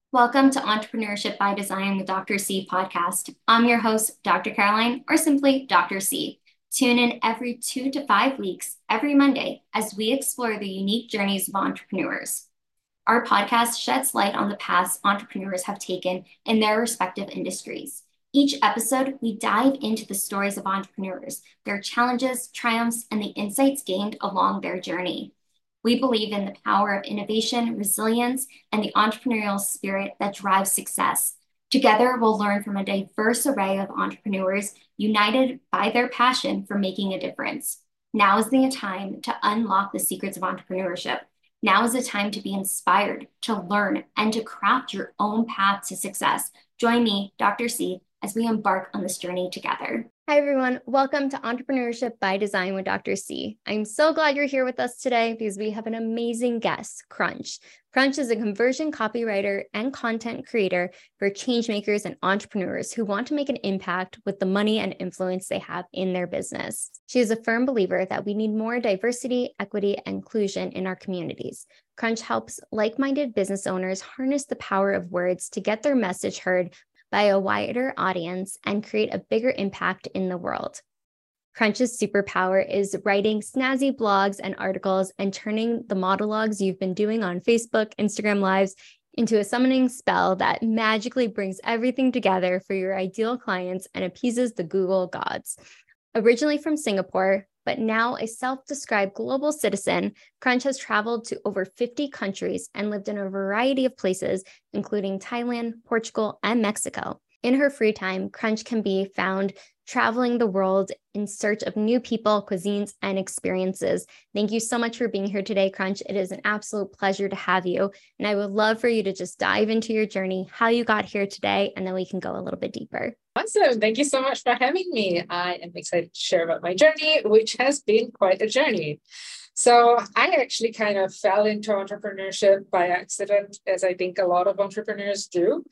Welcome to Entrepreneurship by Design with Dr. C podcast. I'm your host, Dr. Caroline, or simply Dr. C. Tune in every 2 to 5 weeks, every Monday, as we explore the unique journeys of entrepreneurs. Our podcast sheds light on the paths entrepreneurs have taken in their respective industries. Each episode, we dive into the stories of entrepreneurs, their challenges, triumphs, and the insights gained along their journey. We believe in the power of innovation, resilience, and the entrepreneurial spirit that drives success. Together, we'll learn from a diverse array of entrepreneurs united by their passion for making a difference. Now is the time to unlock the secrets of entrepreneurship. Now is the time to be inspired, to learn, and to craft your own path to success. Join me, Dr. C, as we embark on this journey together. Hi, everyone. Welcome to Entrepreneurship by Design with Dr. C. I'm so glad you're here with us today because we have an amazing guest, Crunch. Crunch is a conversion copywriter and content creator for changemakers and entrepreneurs who want to make an impact with the money and influence they have in their business. She is a firm believer that we need more diversity, equity, and inclusion in our communities. Crunch helps like-minded business owners harness the power of words to get their message heard by a wider audience and create a bigger impact in the world. Crunch's superpower is writing snazzy blogs and articles and turning the monologues you've been doing on Facebook, Instagram Lives into a summoning spell that magically brings everything together for your ideal clients and appeases the Google gods. Originally from Singapore, but now a self-described global citizen, Crunch has traveled to over 50 countries and lived in a variety of places, including Thailand, Portugal, and Mexico. In her free time, Crunch can be found traveling the world in search of new people, cuisines, and experiences. Thank you so much for being here today, Crunch. It is an absolute pleasure to have you. And I would love for you to just dive into your journey, how you got here today, and then we can go a little bit deeper. Awesome. Thank you so much for having me. I am excited to share about my journey, which has been quite a journey. So I actually kind of fell into entrepreneurship by accident, as I think a lot of entrepreneurs do.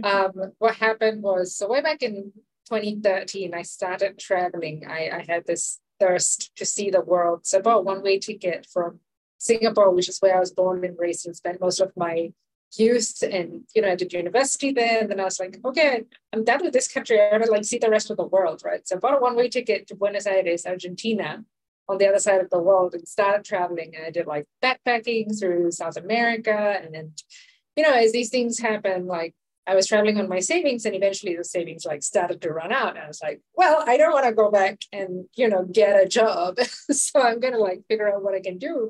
What happened was, so way back in 2013, I started traveling. I had this thirst to see the world. So I bought a one-way ticket from Singapore, which is where I was born and raised and spent most of my youth, and I did university there, and then I was like, okay, I'm done with this country. I want to see the rest of the world, right? So I bought a one-way ticket to Buenos Aires, Argentina, on the other side of the world, and started traveling. And I did backpacking through South America, and then as these things happen, I was traveling on my savings, and eventually the savings started to run out. And I was like, well, I don't want to go back and get a job, so I'm gonna figure out what I can do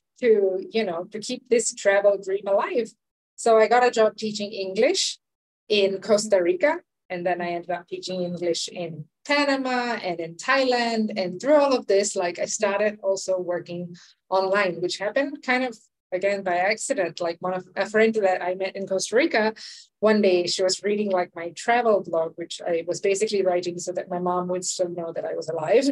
to keep this travel dream alive. So I got a job teaching English in Costa Rica, and then I ended up teaching English in Panama and in Thailand. And through all of this, I started also working online, which happened kind of, again, by accident. A friend that I met in Costa Rica, one day she was reading my travel blog, which I was basically writing so that my mom would still know that I was alive.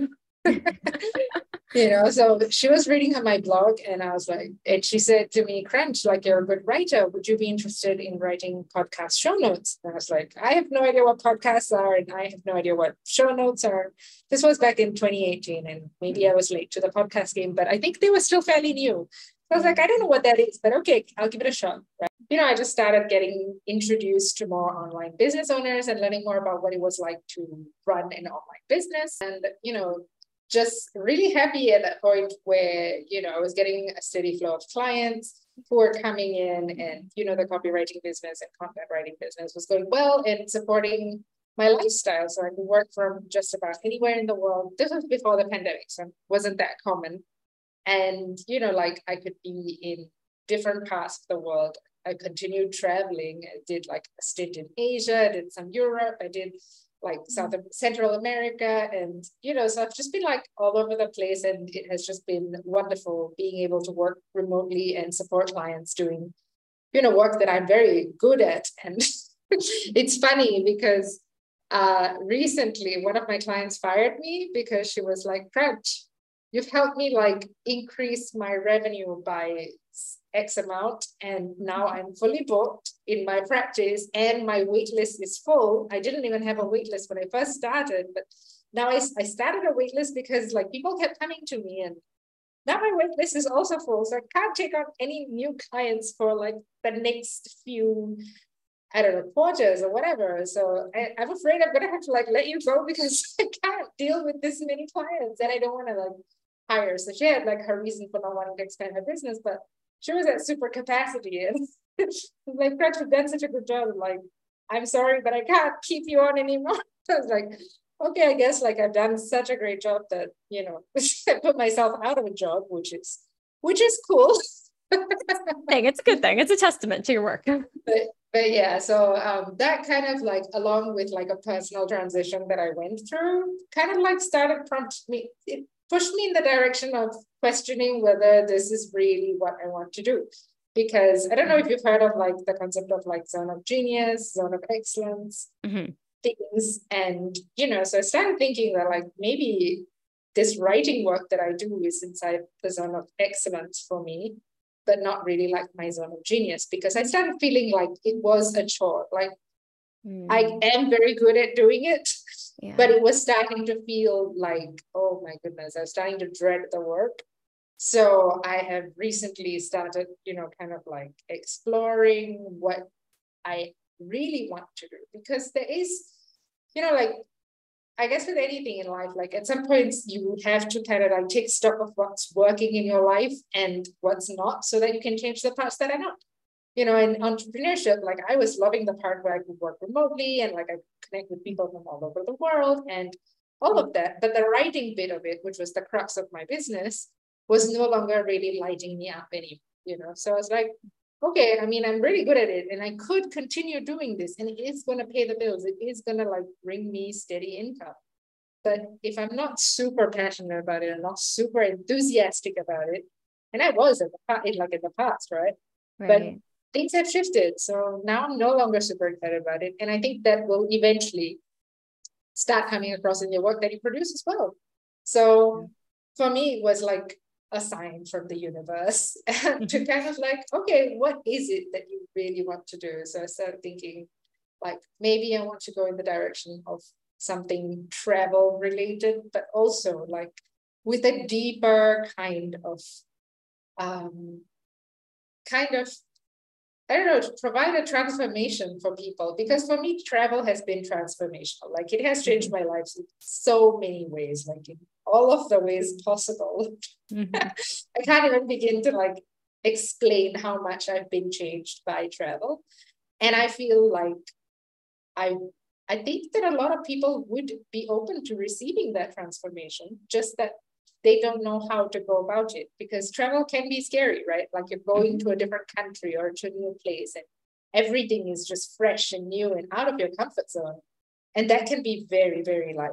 So she was reading on my blog, and I was and she said to me, Crunch, you're a good writer. Would you be interested in writing podcast show notes? And I was like, I have no idea what podcasts are, and I have no idea what show notes are. This was back in 2018, and maybe I was late to the podcast game, but I think they were still fairly new. So I was like, I don't know what that is, but okay, I'll give it a shot. Right? I just started getting introduced to more online business owners and learning more about what it was like to run an online business. And, just really happy at that point where, I was getting a steady flow of clients who were coming in, and, the copywriting business and content writing business was going well and supporting my lifestyle. So I could work from just about anywhere in the world. This was before the pandemic, so it wasn't that common. And, I could be in different parts of the world. I continued traveling. I did a stint in Asia, I did some Europe, I did Central America, and so I've just been all over the place, and it has just been wonderful being able to work remotely and support clients doing work that I'm very good at. And it's funny because recently one of my clients fired me because she was like, Crunch, you've helped me increase my revenue by X amount, and now I'm fully booked in my practice and my wait list is full. I didn't even have a wait list when I first started, but now I started a wait list because people kept coming to me, and now my wait list is also full. So I can't take on any new clients for the next few I don't know, quarters or whatever. So I'm afraid I'm gonna have to like let you go because I can't deal with this many clients and I don't want to like hire. So she had like her reason for not wanting to expand her business, but she was at super capacity and like Crutch had done such a good job. Like, I'm sorry, but I can't keep you on anymore. I was like, okay, I guess like I've done such a great job that, you know, I put myself out of a job, which is cool. It's a good thing. It's a testament to your work. But yeah, so that kind of like, along with like a personal transition that I went through, kind of like it pushed me in the direction of questioning whether this is really what I want to do. Because I don't know if you've heard of like the concept of like zone of genius, zone of excellence, things. And, you know, so I started thinking that like maybe this writing work that I do is inside the zone of excellence for me, but not really like my zone of genius, because I started feeling like it was a chore. Like I am very good at doing it, but it was starting to feel like, oh my goodness, I was starting to dread the work. So I have recently started, you know, kind of like exploring what I really want to do, because there is, you know, like, I guess with anything in life, like at some points you have to kind of like take stock of what's working in your life and what's not, so that you can change the parts that are not. You know, in entrepreneurship, like I was loving the part where I could work remotely and like I could connect with people from all over the world and all of that. But the writing bit of it, which was the crux of my business, was no longer really lighting me up anymore, you know? So I was like, okay, I mean, I'm really good at it and I could continue doing this and it is going to pay the bills. It is going to like bring me steady income. But if I'm not super passionate about it and not super enthusiastic about it, and I was in the past, right? But things have shifted. So now I'm no longer super excited about it. And I think that will eventually start coming across in your work that you produce as well. So for me, it was like a sign from the universe to kind of like, okay, what is it that you really want to do? So I started thinking like, maybe I want to go in the direction of something travel related, but also like with a deeper kind of I don't know, to provide a transformation for people, because for me, travel has been transformational. Like it has changed my life in so many ways, like in all of the ways possible. I can't even begin to like explain how much I've been changed by travel. And I feel like I think that a lot of people would be open to receiving that transformation, just that they don't know how to go about it, because travel can be scary, right? Like you're going to a different country or to a new place and everything is just fresh and new and out of your comfort zone. And that can be very, very like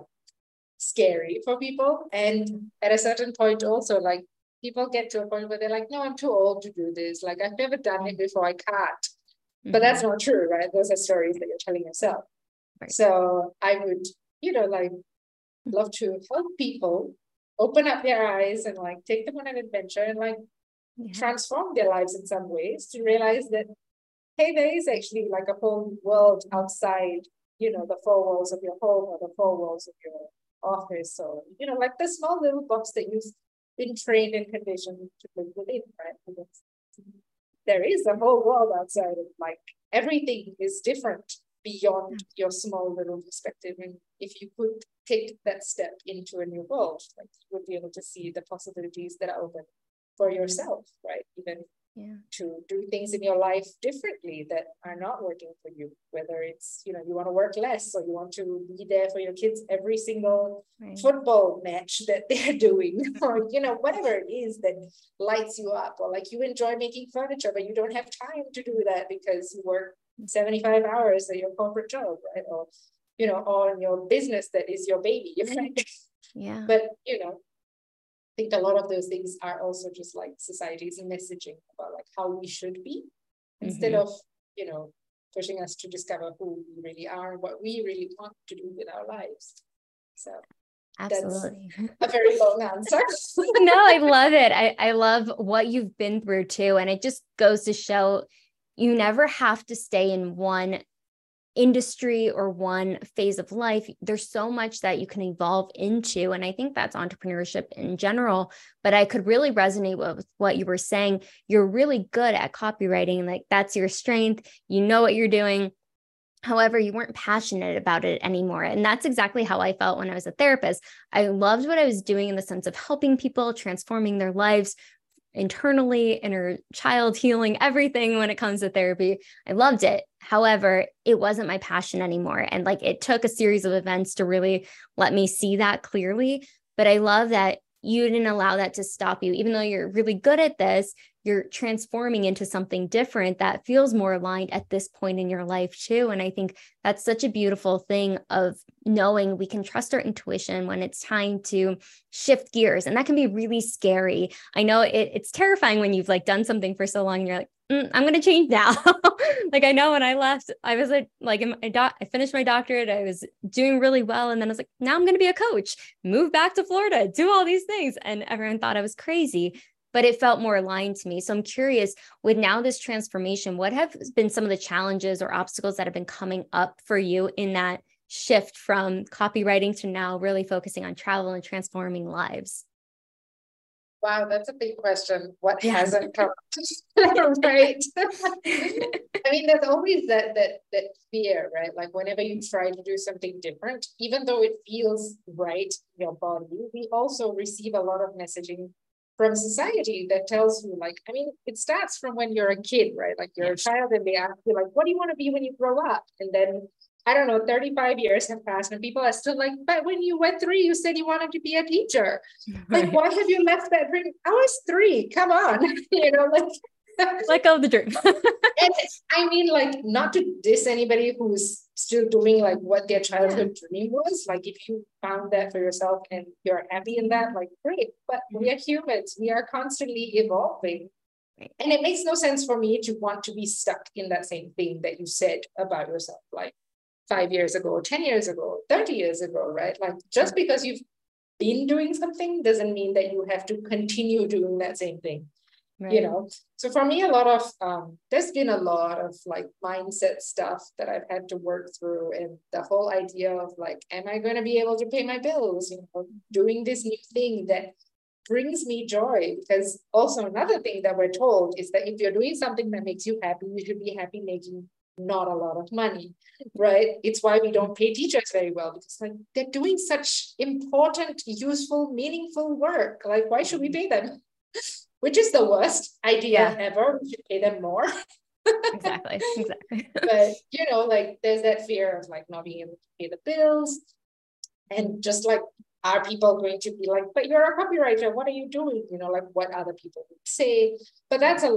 scary for people. And at a certain point also, like people get to a point where they're like, no, I'm too old to do this. Like I've never done it before, I can't. But that's not true, right? Those are stories that you're telling yourself. Right. So I would, you know, like love to help people open up their eyes and like take them on an adventure and like transform their lives in some ways, to realize that, hey, there is actually like a whole world outside, you know, the four walls of your home or the four walls of your office, or, you know, like the small little box that you've been trained and conditioned to live within, right? Because there is a whole world outside of, like, everything is different beyond your small little perspective. And if you could take that step into a new world, like you would be able to see the possibilities that are open for yourself, right? Even to do things in your life differently that are not working for you, whether it's, you know, you want to work less, or you want to be there for your kids every single football match that they're doing, or, you know, whatever it is that lights you up, or like you enjoy making furniture, but you don't have time to do that because you work 75 hours at your corporate job, right? Or, you know, or in your business that is your baby, right? Yeah. But, you know, I think a lot of those things are also just like society's messaging about like how we should be, instead of, you know, pushing us to discover who we really are and what we really want to do with our lives. So absolutely, that's a very long answer. No, I love it. I love what you've been through too. And it just goes to show you never have to stay in one industry or one phase of life. There's so much that you can evolve into. And I think that's entrepreneurship in general. But I could really resonate with what you were saying. You're really good at copywriting. Like that's your strength. You know what you're doing. However, you weren't passionate about it anymore. And that's exactly how I felt when I was a therapist. I loved what I was doing in the sense of helping people, transforming their lives internally, inner child healing, everything when it comes to therapy. I loved it. However, it wasn't my passion anymore. And like it took a series of events to really let me see that clearly. But I love that you didn't allow that to stop you. Even though you're really good at this, you're transforming into something different that feels more aligned at this point in your life too. And I think that's such a beautiful thing of knowing we can trust our intuition when it's time to shift gears. And that can be really scary. I know it's terrifying when you've like done something for so long and you're like, I'm going to change now. Like, I know when I left, I was I finished my doctorate. I was doing really well. And then I was like, now I'm going to be a coach, move back to Florida, do all these things. And everyone thought I was crazy, but it felt more aligned to me. So I'm curious, with now this transformation, what have been some of the challenges or obstacles that have been coming up for you in that shift from copywriting to now really focusing on travel and transforming lives? Wow, that's a big question. What hasn't come up? Right. I mean, there's always that fear, right? Like whenever you try to do something different, even though it feels right in your body, we also receive a lot of messaging from society that tells you, like, I mean, it starts from when you're a kid, right? Like you're a child and they ask you, like, what do you want to be when you grow up? And then I don't know, 35 years have passed and people are still like, but when you were 3, you said you wanted to be a teacher. Like, why have you left that dream? I was 3, come on, you know, like. Let go of the dream. And I mean, like, not to diss anybody who's still doing like what their childhood dream was. Like, if you found that for yourself and you're happy in that, like, great. But we are humans. We are constantly evolving. And it makes no sense for me to want to be stuck in that same thing that you said about yourself, like 5 years ago, 10 years ago, 30 years ago, right? Like, just because you've been doing something doesn't mean that you have to continue doing that same thing. Right. You know, so for me, a lot of there's been a lot of like mindset stuff that I've had to work through, and the whole idea of like, am I going to be able to pay my bills? You know, doing this new thing that brings me joy. Because also another thing that we're told is that if you're doing something that makes you happy, you should be happy making not a lot of money, right? It's why we don't pay teachers very well, because like they're doing such important, useful, meaningful work. Like, why should we pay them? Which is the worst idea ever. We should pay them more. Exactly. But, you know, like there's that fear of like not being able to pay the bills. And just like, are people going to be like, but you're a copywriter, what are you doing? You know, like what other people would say. But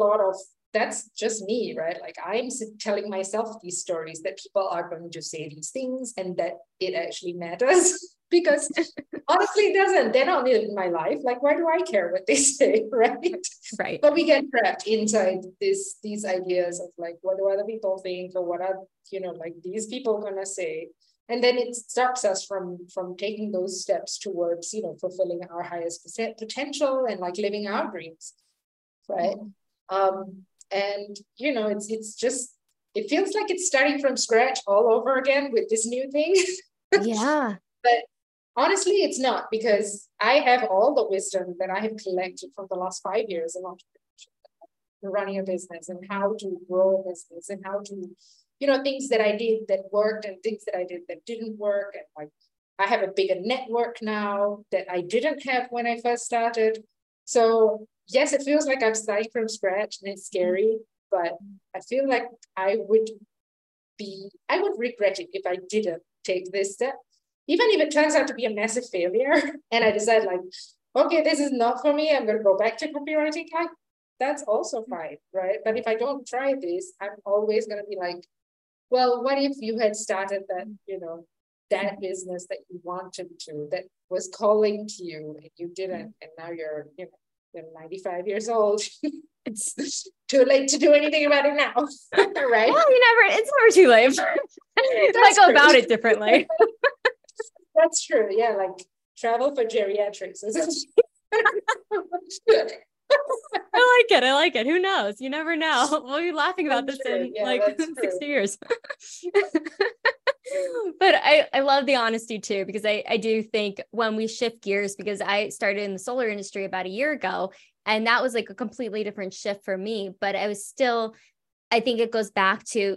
that's just me, right? Like I'm telling myself these stories that people are going to say these things and that it actually matters. Because honestly, it doesn't. They're not in my life. Like, why do I care what they say, right? Right. But we get trapped inside these ideas of like, what do other people think, or what are, you know, like these people gonna say, and then it stops us from taking those steps towards, you know, fulfilling our highest potential and like living our dreams, right? And you know, it's just, it feels like it's starting from scratch all over again with this new thing. Yeah. But honestly, it's not, because I have all the wisdom that I have collected from the last 5 years of entrepreneurship, running a business, and how to grow a business, and how to, you know, things that I did that worked and things that I did that didn't work. And like, I have a bigger network now that I didn't have when I first started. So yes, it feels like I'm starting from scratch and it's scary, but I feel like I would regret it if I didn't take this step. Even if it turns out to be a massive failure and I decide like, okay, this is not for me, I'm going to go back to copywriting, like that's also fine, right? But if I don't try this, I'm always going to be like, well, what if you had started that, you know, that business that you wanted to, that was calling to you and you didn't, and now you're, you know, you're 95 years old. It's too late to do anything about it now, right? Well, it's never too late. You might go about it differently. That's true. Yeah, like travel for geriatrics. I like it. Who knows? You never know. We'll be laughing about this in 60 years. But I love the honesty too, because I do think when we shift gears, because I started in the solar industry about a year ago, and that was like a completely different shift for me, but I was still, I think it goes back to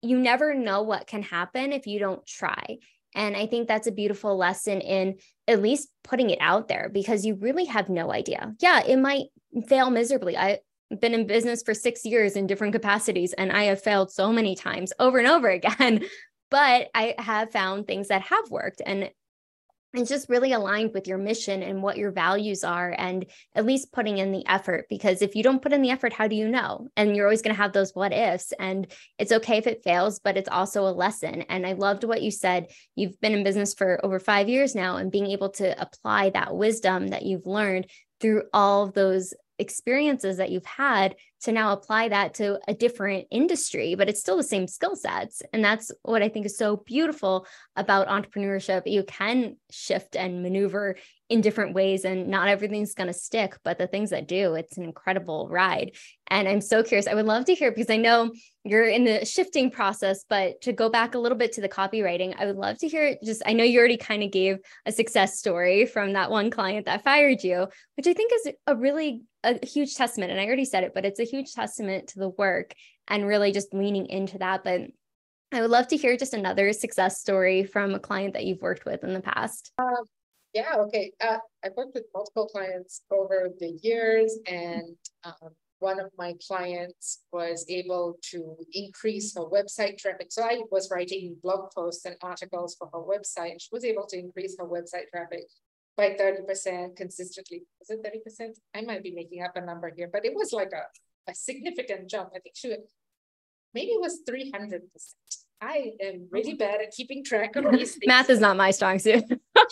you never know what can happen if you don't try. And I think that's a beautiful lesson in at least putting it out there, because you really have no idea. Yeah, it might fail miserably. I've been in business for 6 years in different capacities, and I have failed so many times over and over again, but I have found things that have worked. And it's just really aligned with your mission and what your values are, and at least putting in the effort, because if you don't put in the effort, how do you know? And you're always going to have those what ifs, and it's okay if it fails, but it's also a lesson. And I loved what you said. You've been in business for over 5 years now, and being able to apply that wisdom that you've learned through all of those experiences that you've had to now apply that to a different industry, but it's still the same skill sets. And that's what I think is so beautiful about entrepreneurship. You can shift and maneuver in different ways, and not everything's going to stick, but the things that do, it's an incredible ride. And I'm so curious. I would love to hear, because I know you're in the shifting process, but to go back a little bit to the copywriting, I would love to hear I know you already kind of gave a success story from that one client that fired you, which I think is a huge testament. And I already said it, but it's a huge testament to the work and really just leaning into that. But I would love to hear just another success story from a client that you've worked with in the past. Yeah, okay. I've worked with multiple clients over the years, and one of my clients was able to increase her website traffic. So I was writing blog posts and articles for her website. She was able to increase her website traffic by 30% consistently. Was it 30%? I might be making up a number here, but it was like a significant jump. I think maybe it was 300%. I am really bad at keeping track of these things. Math is not my strong suit.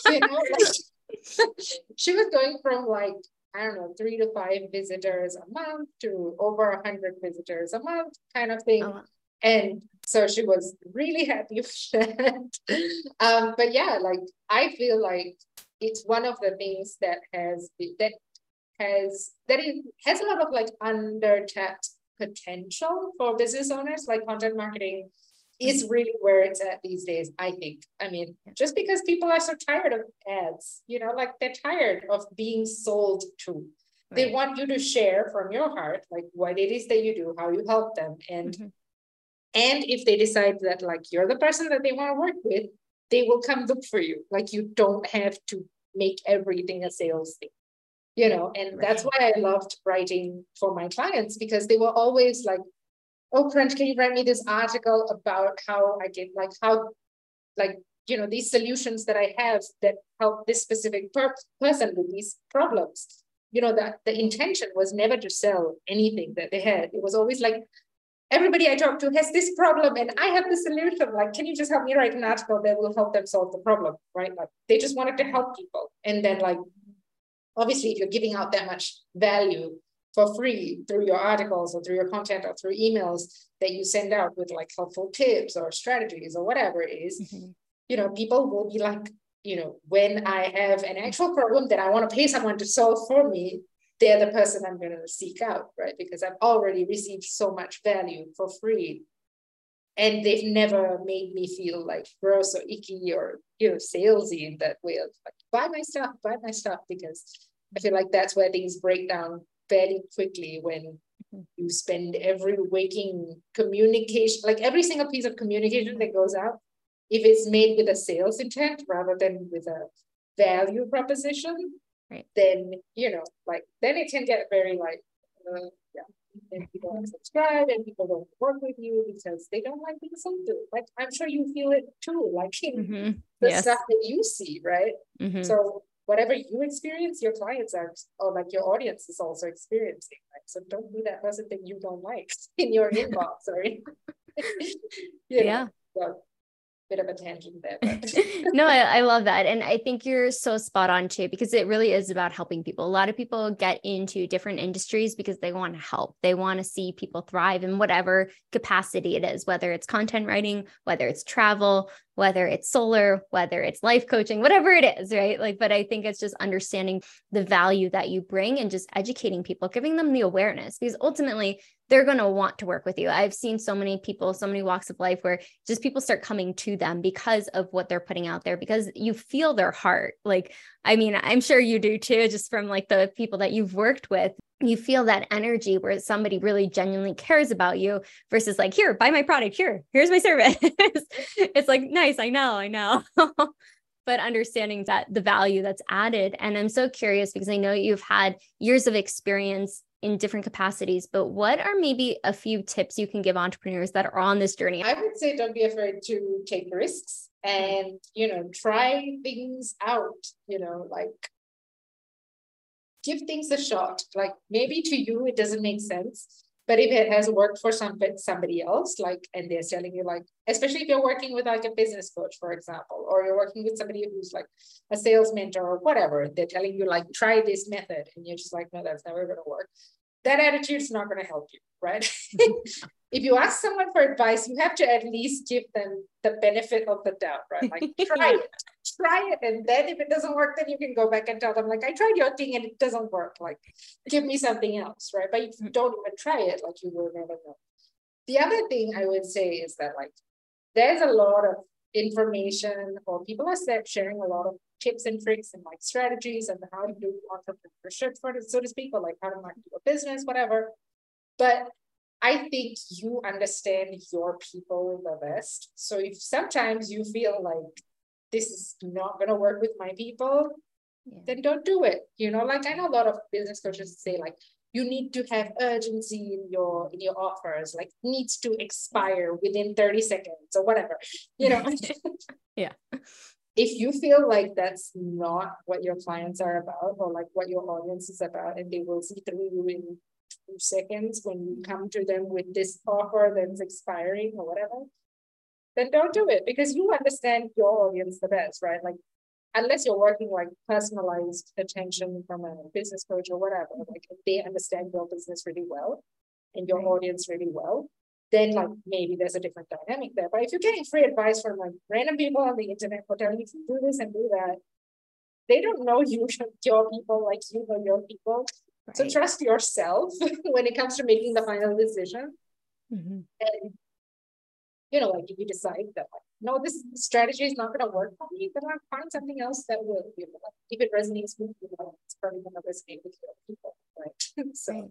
She was going from like, I don't know, 3 to 5 visitors a month to over 100 visitors a month kind of thing. Oh. And so she was really happy with that. But yeah, like, I feel like it's one of the things that has a lot of like under-tapped potential for business owners. Like, content marketing is really where it's at these days, I think. I mean, just because people are so tired of ads, like, they're tired of being sold to. Right. They want you to share from your heart, like, what it is that you do, how you help them. And and if they decide that, like, you're the person that they want to work with, they will come look for you. Like, you don't have to make everything a sales thing, and that's why I loved writing for my clients, because they were always like, oh, Crunch, can you write me this article about how I get, these solutions that I have that help this specific person with these problems. That the intention was never to sell anything that they had. It was always like, everybody I talk to has this problem and I have the solution. Like, can you just help me write an article that will help them solve the problem, right? Like, they just wanted to help people. And then, like, obviously, if you're giving out that much value for free through your articles or through your content or through emails that you send out with like helpful tips or strategies or whatever it is, people will be like, when I have an actual problem that I want to pay someone to solve for me, they're the person I'm going to seek out, right? Because I've already received so much value for free. And they've never made me feel like gross or icky or, salesy in that way of like, buy my stuff, because I feel like that's where things break down fairly quickly when you spend every waking communication, like every single piece of communication that goes out, if it's made with a sales intent rather than with a value proposition, right, then, then it can get very and people don't subscribe and people don't work with you because they don't like being sold to. Like, I'm sure you feel it too, like in the stuff that you see, right? So whatever you experience, your clients are, or like your audience is also experiencing. Right? So don't be that person that you don't like in your inbox, or So, bit of a tangent there. But. No, I love that. And I think you're so spot on too, because it really is about helping people. A lot of people get into different industries because they want to help. They want to see people thrive in whatever capacity it is, whether it's content writing, whether it's travel, whether it's solar, whether it's life coaching, whatever it is, right? Like, but I think it's just understanding the value that you bring and just educating people, giving them the awareness, because ultimately they're going to want to work with you. I've seen so many people, so many walks of life where just people start coming to them because of what they're putting out there, because you feel their heart. Like, I mean, I'm sure you do too, just from like the people that you've worked with. You feel that energy where somebody really genuinely cares about you versus like, here, buy my product. Here's my service. It's like, nice. I know. But understanding that the value that's added. And I'm so curious because I know you've had years of experience in different capacities, but what are maybe a few tips you can give entrepreneurs that are on this journey? I would say don't be afraid to take risks and, try things out, like give things a shot. Like maybe to you, it doesn't make sense. But if it has worked for somebody else, like, and they're telling you, like, especially if you're working with like a business coach, for example, or you're working with somebody who's like a sales mentor or whatever, they're telling you like, try this method. And you're just like, no, that's never going to work. That attitude is not going to help you, right? If you ask someone for advice, you have to at least give them the benefit of the doubt, right? Like try it. And then if it doesn't work, then you can go back and tell them like, I tried your thing and it doesn't work. Like, give me something else, right? But if you don't even try it, like you will never know. The other thing I would say is that like, there's a lot of information, or people are sharing a lot of tips and tricks and like strategies and how to do entrepreneurship, so to speak, or like how to market your business, whatever. But I think you understand your people the best. So if sometimes you feel like this is not going to work with my people, then don't do it. Like I know a lot of business coaches say like, you need to have urgency in your offers, like needs to expire within 30 seconds or whatever, Yeah. If you feel like that's not what your clients are about, or like what your audience is about, and they will see through you in 2 seconds when you come to them with this offer that's expiring or whatever, then don't do it, because you understand your audience the best, right? Like, unless you're working like personalized attention from a business coach or whatever, like if they understand your business really well and your audience really well, then like maybe there's a different dynamic there. But if you're getting free advice from like random people on the internet for telling you to do this and do that, they don't know you, your people, like you know your people. Right. So trust yourself when it comes to making the final decision. Mm-hmm. And like if you decide that like, no, this strategy is not going to work for me, then I'll find something else that will. Like, if it resonates with you, it's probably going to resonate with your people, right? So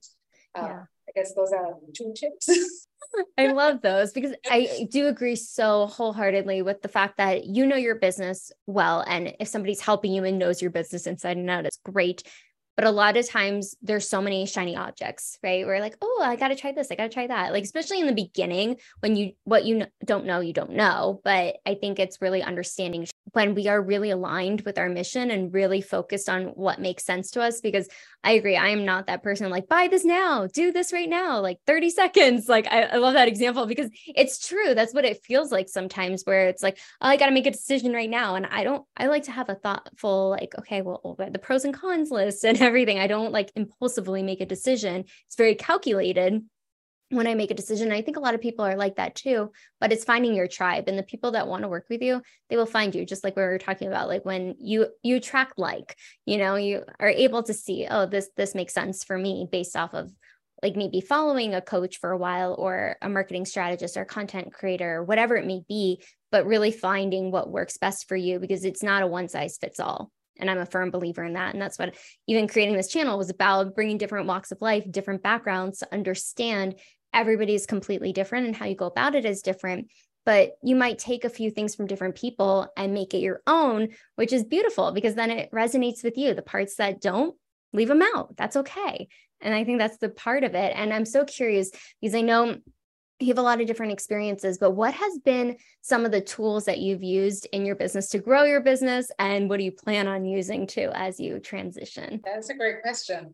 I guess those are 2 tips. I love those, because I do agree so wholeheartedly with the fact that you know your business well. And if somebody's helping you and knows your business inside and out, it's great. But a lot of times there's so many shiny objects, right? We're like, oh, I got to try this. I got to try that. Like, especially in the beginning when what you don't know, you don't know. But I think it's really understanding when we are really aligned with our mission and really focused on what makes sense to us. Because I agree, I am not that person like, buy this now, do this right now, like 30 seconds. Like, I love that example because it's true. That's what it feels like sometimes, where it's like, oh, I got to make a decision right now. And I like to have a thoughtful, like, okay, well, the pros and cons list and everything. I don't like impulsively make a decision. It's very calculated when I make a decision. I think a lot of people are like that too, but it's finding your tribe, and the people that want to work with you, they will find you, just like we were talking about, like when you attract, like, you are able to see, oh, this makes sense for me based off of like maybe following a coach for a while, or a marketing strategist or content creator, or whatever it may be, but really finding what works best for you, because it's not a one size fits all. And I'm a firm believer in that. And that's what even creating this channel was about, bringing different walks of life, different backgrounds to understand everybody is completely different and how you go about it is different. But you might take a few things from different people and make it your own, which is beautiful, because then it resonates with you. The parts that don't, leave them out. That's okay. And I think that's the part of it. And I'm so curious, because I know you have a lot of different experiences, but what has been some of the tools that you've used in your business to grow your business? And what do you plan on using too as you transition? That's a great question.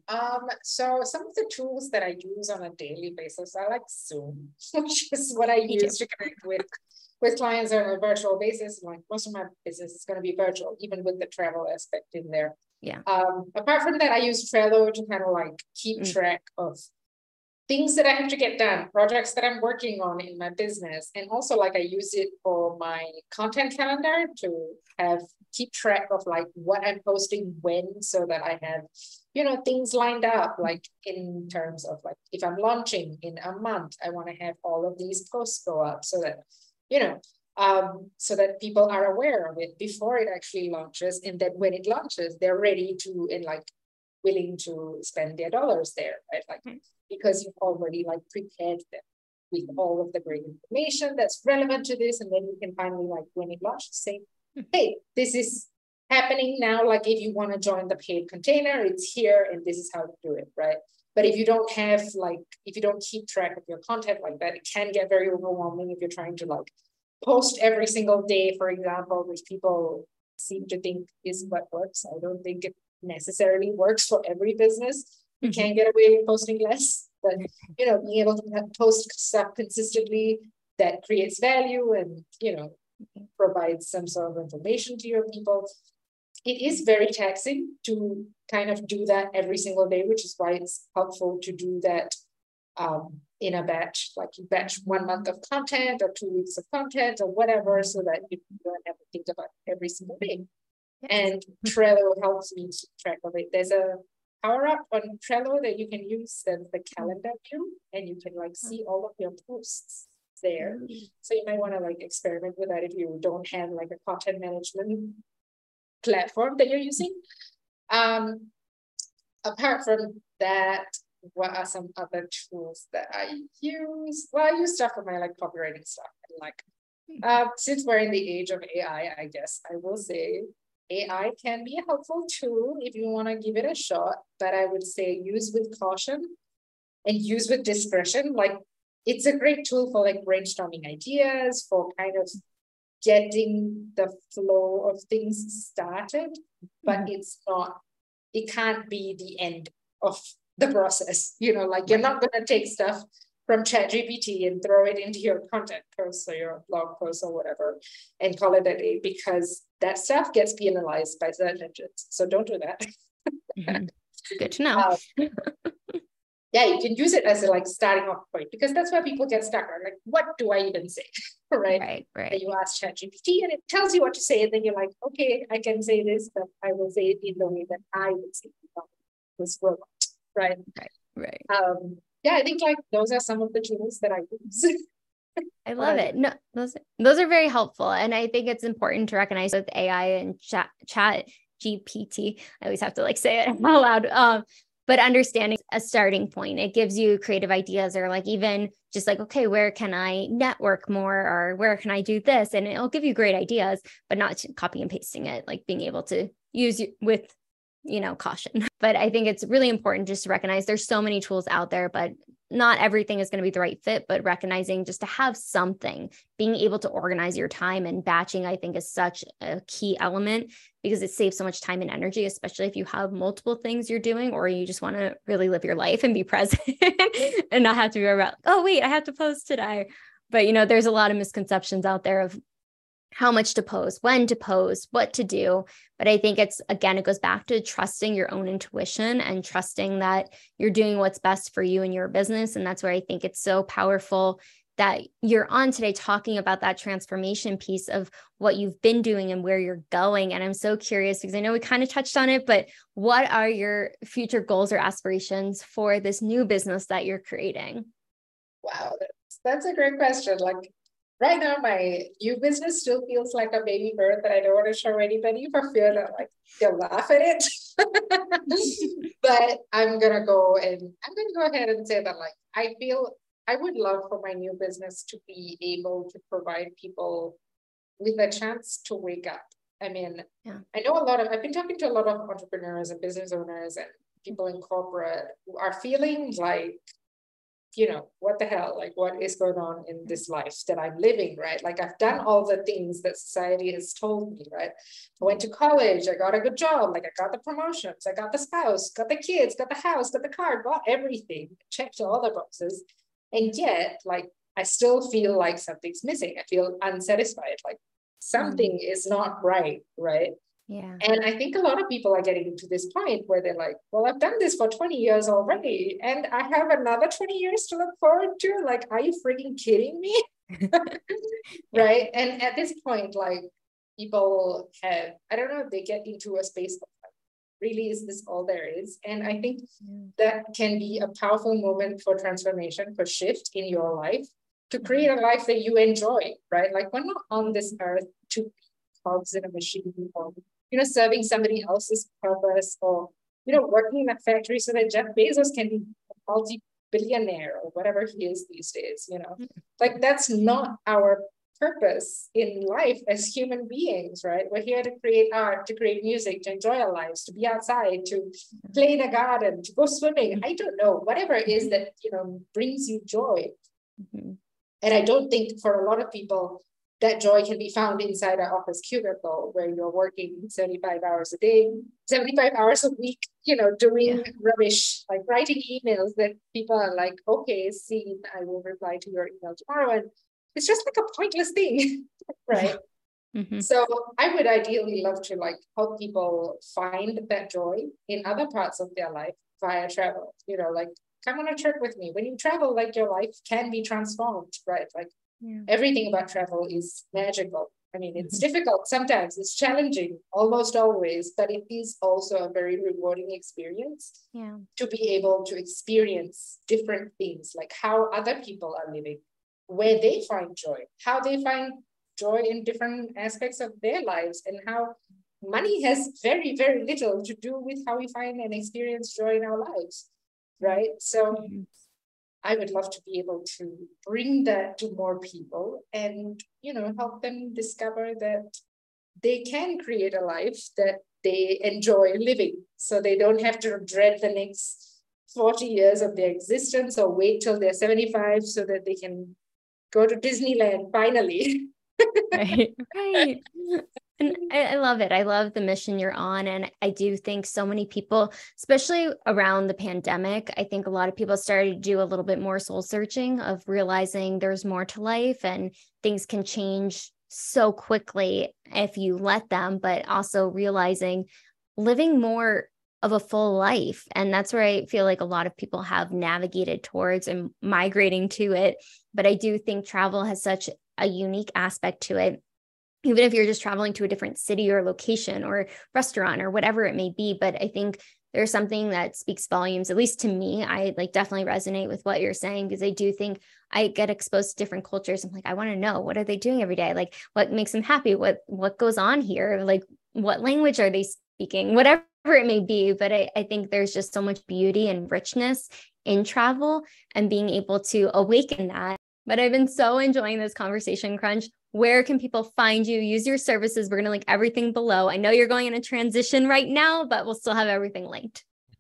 So some of the tools that I use on a daily basis, I like Zoom, which is what I use to connect with clients on a virtual basis. Like most of my business is going to be virtual, even with the travel aspect in there. Yeah. Apart from that, I use Trello to kind of like keep track of things that I have to get done, projects that I'm working on in my business. And also like I use it for my content calendar to keep track of like what I'm posting when, so that I have, you know, things lined up, like in terms of like, if I'm launching in a month, I want to have all of these posts go up so that, you know, so that people are aware of it before it actually launches. And then when it launches, they're ready to, and like willing to spend their dollars there, right? Like, because you've already like prepared them with all of the great information that's relevant to this. And then you can finally, like when it launches, say, hey, this is happening now. Like if you want to join the paid container, it's here and this is how to do it, right? But if you don't have like, if you don't keep track of your content like that, it can get very overwhelming if you're trying to like post every single day, for example, which people seem to think is what works. I don't think it necessarily works for every business. You can't get away with posting less, but you know, being able to post stuff consistently that creates value and, you know, provides some sort of information to your people. It is very taxing to kind of do that every single day, which is why it's helpful to do that in a batch, like you batch 1 month of content or 2 weeks of content or whatever, so that you don't have to think about every single day. And Trello helps me keep track of it. There's a power up on Trello that you can use, that's the calendar view, and you can like see all of your posts there. So you might want to like experiment with that if you don't have like a content management platform that you're using. Apart from that, what are some other tools that I use? Well, I use stuff for my like copywriting stuff. And like, since we're in the age of AI, I guess I will say AI can be a helpful tool if you want to give it a shot, but I would say use with caution and use with discretion. Like it's a great tool for like brainstorming ideas, for kind of getting the flow of things started, but it's not, it can't be the end of the process. You know, like you're not going to take stuff from ChatGPT and throw it into your content post or your blog post or whatever and call it a day, because that stuff gets penalized by search engines. So don't do that. Good to know. Yeah, you can use it as a like starting off point, because that's where people get stuck on, like, what do I even say? Right. And you ask ChatGPT and it tells you what to say, and then you're like, okay, I can say this, but I will say it in the way that I would say it. This will not, right. Yeah, I think like those are some of the tools that I use. I love it. No, those are very helpful. And I think it's important to recognize with AI and chat GPT, I always have to like say it out loud. But understanding a starting point, it gives you creative ideas, or like even just like, okay, where can I network more, or where can I do this? And it'll give you great ideas, but not copy and pasting it, like being able to use with, you know, caution. But I think it's really important just to recognize there's so many tools out there, but not everything is going to be the right fit, but recognizing just to have something, being able to organize your time, and batching, I think, is such a key element, because it saves so much time and energy, especially if you have multiple things you're doing, or you just want to really live your life and be present and not have to be about, oh, wait, I have to post today. But, you know, there's a lot of misconceptions out there of how much to post, when to post, what to do. But I think it's, again, it goes back to trusting your own intuition and trusting that you're doing what's best for you and your business. And that's where I think it's so powerful that you're on today talking about that transformation piece of what you've been doing and where you're going. And I'm so curious, because I know we kind of touched on it, but what are your future goals or aspirations for this new business that you're creating? Wow, that's a great question. Like, right now, my new business still feels like a baby bird that I don't want to show anybody for fear that like they'll laugh at it. But I'm gonna go ahead and say that like I feel I would love for my new business to be able to provide people with a chance to wake up. I mean, I know I've been talking to a lot of entrepreneurs and business owners and people in corporate who are feeling like, you know, what the hell, like what is going on in this life that I'm living, right? Like I've done all the things that society has told me, right? I went to college, I got a good job, like I got the promotions, I got the spouse, got the kids, got the house, got the car, got everything, checked all the boxes. And yet, like, I still feel like something's missing. I feel unsatisfied, like something is not right, right? Yeah. And I think a lot of people are getting to this point where they're like, well, I've done this for 20 years already, and I have another 20 years to look forward to. Like, are you freaking kidding me? Right. And at this point, like, people have, I don't know, they get into a space of like, really, is this all there is? And I think that can be a powerful moment for transformation, for shift in your life, to create a life that you enjoy, right? Like, we're not on this earth to be cogs in a machine, or, you know, serving somebody else's purpose, or, you know, working in a factory so that Jeff Bezos can be a multi-billionaire or whatever he is these days, you know. Like, that's not our purpose in life as human beings, right? We're here to create art, to create music, to enjoy our lives, to be outside, to play in a garden, to go swimming. I don't know, whatever it is that, you know, brings you joy. And I don't think for a lot of people that joy can be found inside an office cubicle where you're working 75 hours a day, 75 hours a week, you know, doing rubbish, like writing emails that people are like, okay, see, I will reply to your email tomorrow. And it's just like a pointless thing, right? So I would ideally love to like help people find that joy in other parts of their life via travel, you know, like, come on a trip with me. When you travel, like, your life can be transformed, right? Like, everything about travel is magical. I mean, it's difficult sometimes, it's challenging, almost always, but it is also a very rewarding experience to be able to experience different things, like how other people are living, where they find joy, how they find joy in different aspects of their lives, and how money has very, very little to do with how we find and experience joy in our lives, right? So I would love to be able to bring that to more people and, you know, help them discover that they can create a life that they enjoy living, so they don't have to dread the next 40 years of their existence or wait till they're 75 so that they can go to Disneyland finally. Right. And I love it. I love the mission you're on. And I do think so many people, especially around the pandemic, I think a lot of people started to do a little bit more soul searching of realizing there's more to life and things can change so quickly if you let them, but also realizing living more of a full life. And that's where I feel like a lot of people have navigated towards and migrating to it. But I do think travel has such a unique aspect to it, even if you're just traveling to a different city or location or restaurant or whatever it may be. But I think there's something that speaks volumes, at least to me. I like definitely resonate with what you're saying, because I do think I get exposed to different cultures. I'm like, I want to know, what are they doing every day? Like, what makes them happy? What goes on here? Like, what language are they speaking? Whatever it may be. But I think there's just so much beauty and richness in travel and being able to awaken that. But I've been so enjoying this conversation, Crunch. Where can people find you? Use your services. We're going to link everything below. I know you're going in a transition right now, but we'll still have everything linked.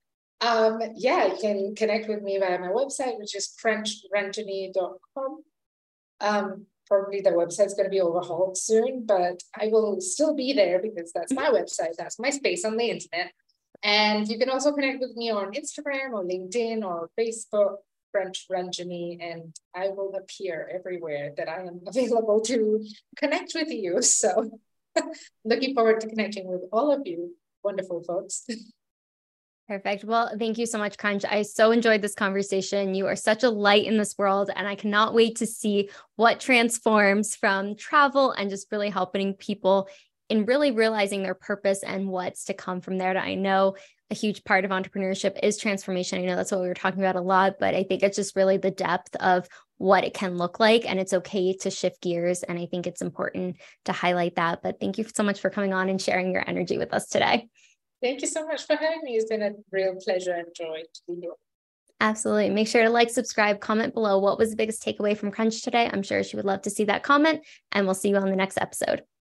Yeah, you can connect with me via my website, which is crunchranjani.com. Probably the website's going to be overhauled soon, but I will still be there because that's my website. That's my space on the internet. And you can also connect with me on Instagram or LinkedIn or Facebook, Crunch Ranjani, and I will appear everywhere that I am available to connect with you. So looking forward to connecting with all of you wonderful folks. Perfect. Well, thank you so much, Crunch. I so enjoyed this conversation. You are such a light in this world, and I cannot wait to see what transforms from travel and just really helping people in really realizing their purpose and what's to come from there. I know a huge part of entrepreneurship is transformation. I know that's what we were talking about a lot, but I think it's just really the depth of what it can look like, and it's okay to shift gears. And I think it's important to highlight that. But thank you so much for coming on and sharing your energy with us today. Thank you so much for having me. It's been a real pleasure and joy to be here. Absolutely. Make sure to like, subscribe, comment below what was the biggest takeaway from Crunch today. I'm sure she would love to see that comment, and we'll see you on the next episode.